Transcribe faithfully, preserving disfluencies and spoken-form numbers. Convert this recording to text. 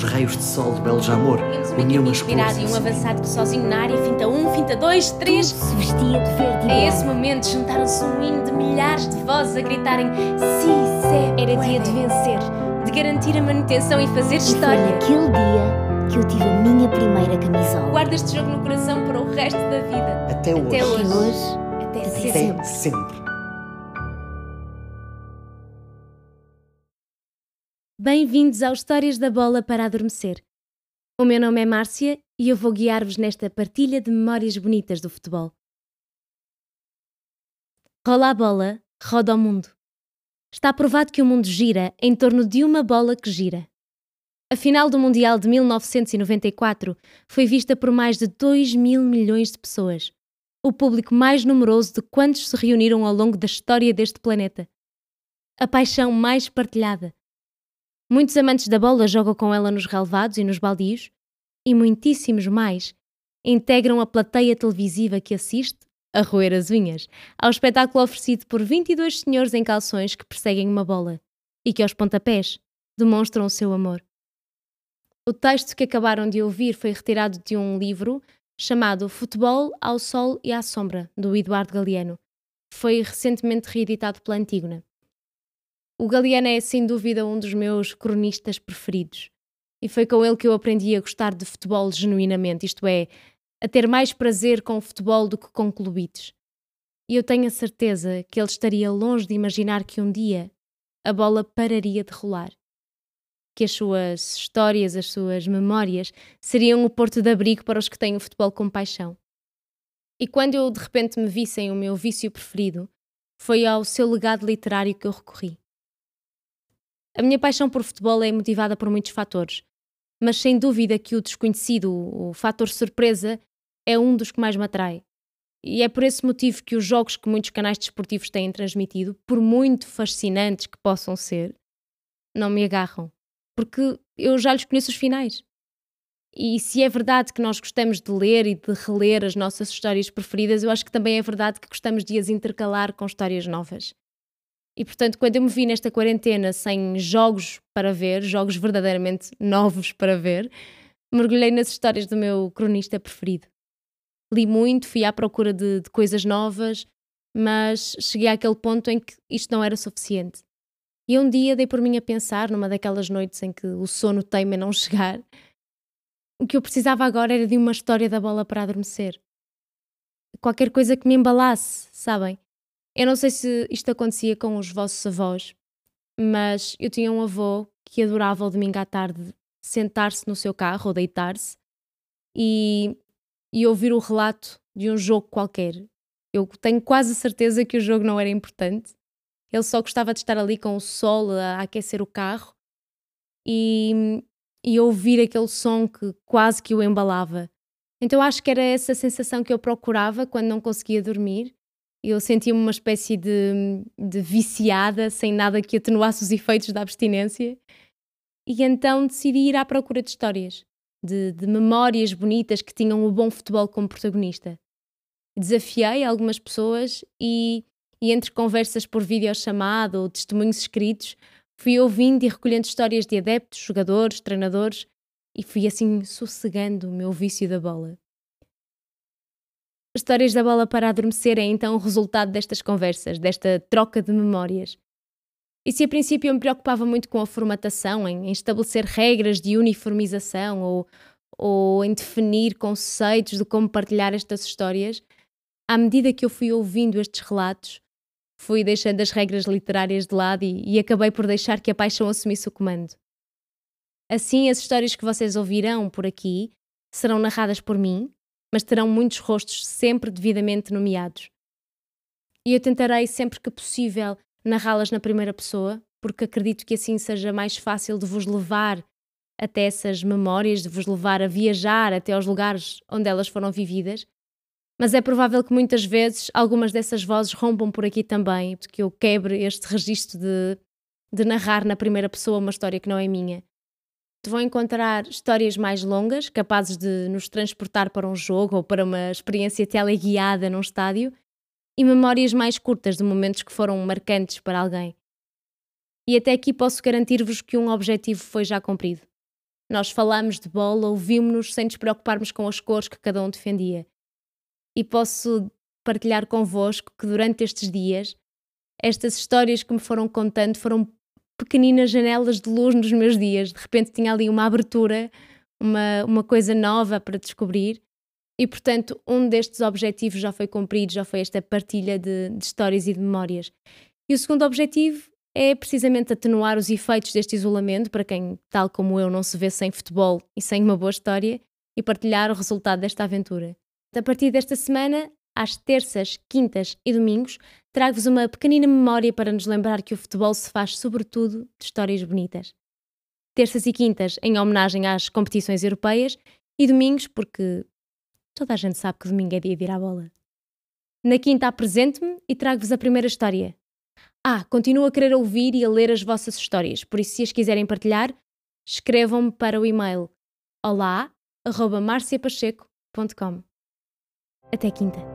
os raios de sol de Beljamor Temos uma uniam equipe as inspirada cores. e um avançado que sozinho na área finta um, finta dois, três. Tudo se vestia de verde e A esse branco. momento juntaram-se um hino de milhares de vozes a gritarem "Si, se Era puede", dia de vencer. de garantir a manutenção e fazer E foi história. naquele dia que eu tive a minha primeira camisola. Guarda este jogo no coração para o resto da vida. Até hoje. Até hoje. Até hoje, Até até sempre. sempre. Até sempre. Bem-vindos ao Histórias da Bola para Adormecer. O meu nome é Márcia e eu vou guiar-vos nesta partilha de memórias bonitas do futebol. Rola a bola, roda o mundo. Está provado que o mundo gira em torno de uma bola que gira. A final do Mundial de mil novecentos e noventa e quatro foi vista por mais de dois mil milhões de pessoas, o público mais numeroso de quantos se reuniram ao longo da história deste planeta. A paixão mais partilhada. Muitos amantes da bola jogam com ela nos relevados e nos baldios, e muitíssimos mais integram a plateia televisiva que assiste, a roer as unhas, ao espetáculo oferecido por vinte e dois senhores em calções que perseguem uma bola e que aos pontapés demonstram o seu amor. O texto que acabaram de ouvir foi retirado de um livro chamado Futebol ao Sol e à Sombra, do Eduardo Galeano. Foi recentemente reeditado pela Antígona. O Galeano é, sem dúvida, um dos meus cronistas preferidos. E foi com ele que eu aprendi a gostar de futebol genuinamente, isto é, a ter mais prazer com o futebol do que com clubites. E eu tenho a certeza que ele estaria longe de imaginar que um dia a bola pararia de rolar. Que as suas histórias, as suas memórias, seriam o porto de abrigo para os que têm o futebol com paixão. E quando eu de repente me vi sem o meu vício preferido, foi ao seu legado literário que eu recorri. A minha paixão por futebol é motivada por muitos fatores, mas sem dúvida que o desconhecido, o fator surpresa, é um dos que mais me atrai. E é por esse motivo que os jogos que muitos canais desportivos têm transmitido, por muito fascinantes que possam ser, não me agarram, porque eu já lhes conheço os finais. E se é verdade que nós gostamos de ler e de reler as nossas histórias preferidas, eu acho que também é verdade que gostamos de as intercalar com histórias novas. E, portanto, quando eu me vi nesta quarentena sem jogos para ver, jogos verdadeiramente novos para ver, mergulhei nas histórias do meu cronista preferido. Li muito, fui à procura de, de coisas novas, mas cheguei àquele ponto em que isto não era suficiente. E um dia dei por mim a pensar, numa daquelas noites em que o sono teima em não chegar, o que eu precisava agora era de uma história da bola para adormecer. Qualquer coisa que me embalasse, sabem? Eu não sei se isto acontecia com os vossos avós, mas eu tinha um avô que adorava ao domingo à tarde sentar-se no seu carro ou deitar-se e, e ouvir o relato de um jogo qualquer. Eu tenho quase certeza que o jogo não era importante. Ele só gostava de estar ali com o sol a aquecer o carro e, e ouvir aquele som que quase que o embalava. Então acho que era essa sensação que eu procurava quando não conseguia dormir. Eu sentia-me uma espécie de, de viciada, sem nada que atenuasse os efeitos da abstinência. E então decidi ir à procura de histórias, de, de memórias bonitas que tinham o bom futebol como protagonista. Desafiei algumas pessoas e, e entre conversas por videochamada ou testemunhos escritos, fui ouvindo e recolhendo histórias de adeptos, jogadores, treinadores e fui assim sossegando o meu vício da bola. Histórias da Bola para Adormecer é então o resultado destas conversas, desta troca de memórias. E se a princípio eu me preocupava muito com a formatação, em, em estabelecer regras de uniformização ou, ou em definir conceitos de como partilhar estas histórias, à medida que eu fui ouvindo estes relatos, fui deixando as regras literárias de lado e, e acabei por deixar que a paixão assumisse o comando. Assim, as histórias que vocês ouvirão por aqui serão narradas por mim, mas terão muitos rostos sempre devidamente nomeados. E eu tentarei sempre que possível narrá-las na primeira pessoa, porque acredito que assim seja mais fácil de vos levar até essas memórias, de vos levar a viajar até aos lugares onde elas foram vividas. Mas é provável que muitas vezes algumas dessas vozes rompam por aqui também, porque eu quebre este registro de, de narrar na primeira pessoa uma história que não é minha. Vão encontrar histórias mais longas, capazes de nos transportar para um jogo ou para uma experiência teleguiada num estádio, e memórias mais curtas de momentos que foram marcantes para alguém. E até aqui posso garantir-vos que um objetivo foi já cumprido. Nós falámos de bola, ouvimos-nos sem nos preocuparmos com as cores que cada um defendia. E posso partilhar convosco que durante estes dias, estas histórias que me foram contando foram pequeninas janelas de luz nos meus dias. De repente tinha ali uma abertura, uma, uma coisa nova para descobrir. E, portanto, um destes objetivos já foi cumprido, já foi esta partilha de, de histórias e de memórias. E o segundo objetivo é precisamente atenuar os efeitos deste isolamento para quem, tal como eu, não se vê sem futebol e sem uma boa história, e partilhar o resultado desta aventura. A partir desta semana, às terças, quintas e domingos, trago-vos uma pequenina memória para nos lembrar que o futebol se faz sobretudo de histórias bonitas. Terças e quintas em homenagem às competições europeias e domingos porque toda a gente sabe que domingo é dia de ir à bola. Na quinta apresento-me e trago-vos a primeira história. Ah, continuo a querer ouvir e a ler as vossas histórias, por isso se as quiserem partilhar, escrevam-me para o e-mail olá arroba marcia pacheco ponto com. Até quinta.